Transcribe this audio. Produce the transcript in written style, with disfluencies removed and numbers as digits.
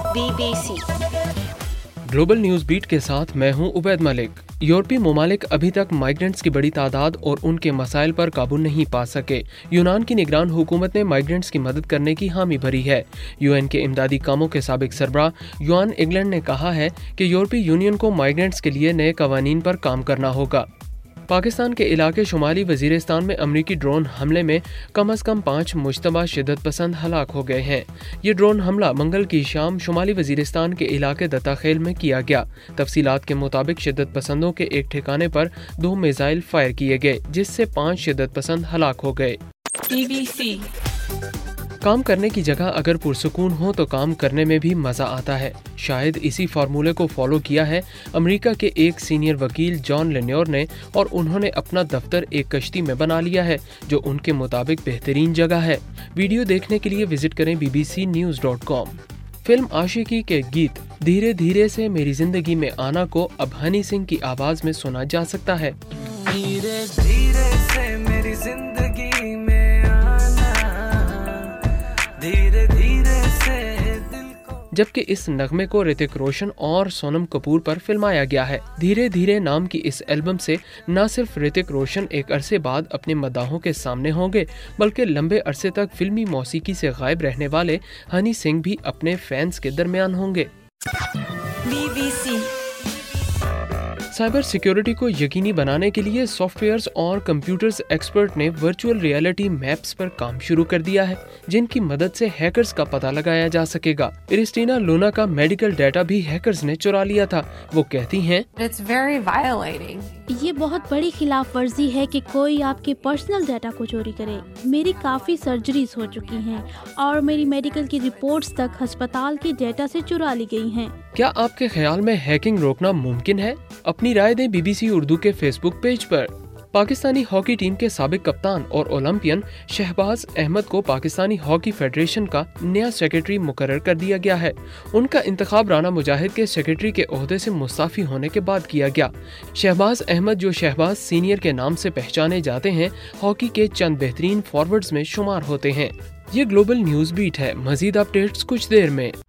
BBC global news beat के साथ मैं हूं उबैद मलिक। यूरोपीय ममालिक अभी तक माइग्रेंट्स की बड़ी तादाद और उनके मसाइल पर काबू नहीं पा सके। यूनान की निगरान हुकूमत ने माइग्रेंट्स की मदद करने की हामी भरी है। यूएन के इमदादी कामों के साबिक सरबराह युआन एगलैंड ने कहा है कि यूरोपीय यूनियन को माइग्रेंट्स के लिए नए कवानीन पर काम करना होगा। पाकिस्तान के इलाके शुमाली वजीरिस्तान में अमरीकी ड्रोन हमले में कम अज कम 5 मुश्तबा शिद्दत पसंद हलाक हो गए हैं। ये ड्रोन हमला मंगल की शाम शुमाली वजीरिस्तान के इलाके दत्ताखेल में किया गया। तफसीलात के मुताबिक शिद्दत पसंदों के एक ठिकाने पर 2 मिसाइल फायर किए गए, जिससे 5 शिद्दत पसंद हलाक हो गए। BBC काम करने की जगह अगर पुरसुकून हो तो काम करने में भी मजा आता है। शायद इसी फार्मूले को फॉलो किया है अमेरिका के एक सीनियर वकील जॉन लेन्योर ने, और उन्होंने अपना दफ्तर एक कश्ती में बना लिया है जो उनके मुताबिक बेहतरीन जगह है। वीडियो देखने के लिए विजिट करें bbcnews.com। फिल्म आशिकी के गीत धीरे धीरे से मेरी जिंदगी में आना को अब हनी सिंह की आवाज में सुना जा सकता है। धीरे धीरे से मेरी जिंदगी में आना, धीरे धीरे से दिल को। जबकि इस नगमे को ऋतिक रोशन और सोनम कपूर पर फिल्माया गया है। धीरे धीरे नाम की इस एल्बम से न सिर्फ ऋतिक रोशन एक अरसे बाद अपने मदाहों के सामने होंगे, बल्कि लंबे अरसे तक फिल्मी मौसीकी से गायब रहने वाले हनी सिंह भी अपने फैंस के दरमियान होंगे। BBC साइबर सिक्योरिटी को यकीनी बनाने के लिए सॉफ्टवेयर्स और कंप्यूटर्स एक्सपर्ट ने वर्चुअल रियलिटी मैप्स पर काम शुरू कर दिया है, जिनकी मदद से हैकर्स का पता लगाया जा सकेगा। क्रिस्टीना लूना का मेडिकल डाटा भी हैकर्स ने चुरा लिया था। वो कहती हैं, It's very violating. ये बहुत बड़ी खिलाफ वर्जी है कि कोई आपके पर्सनल डाटा को चोरी करे। मेरी काफ़ी सर्जरीज हो चुकी हैं और मेरी मेडिकल की रिपोर्ट्स तक अस्पताल के डाटा से चुरा ली गई हैं। क्या आपके ख्याल में हैकिंग रोकना मुमकिन है? अपनी राय दें BBC उर्दू के फेसबुक पेज पर। पाकिस्तानी हॉकी टीम के साबिक कप्तान और ओलंपियन शहबाज अहमद को पाकिस्तानी हॉकी फेडरेशन का नया सेक्रेटरी मुकर्रर कर दिया गया है। उनका इंतखाब राना मुजाहिद के सेक्रेटरी के ओहदे से मुस्ताफी होने के बाद किया गया। शहबाज अहमद, जो शहबाज सीनियर के नाम से पहचाने जाते हैं, हॉकी के चंद बेहतरीन फॉरवर्ड्स में शुमार होते हैं। ये ग्लोबल न्यूज बीट है। मजीद अपडेट्स कुछ देर में।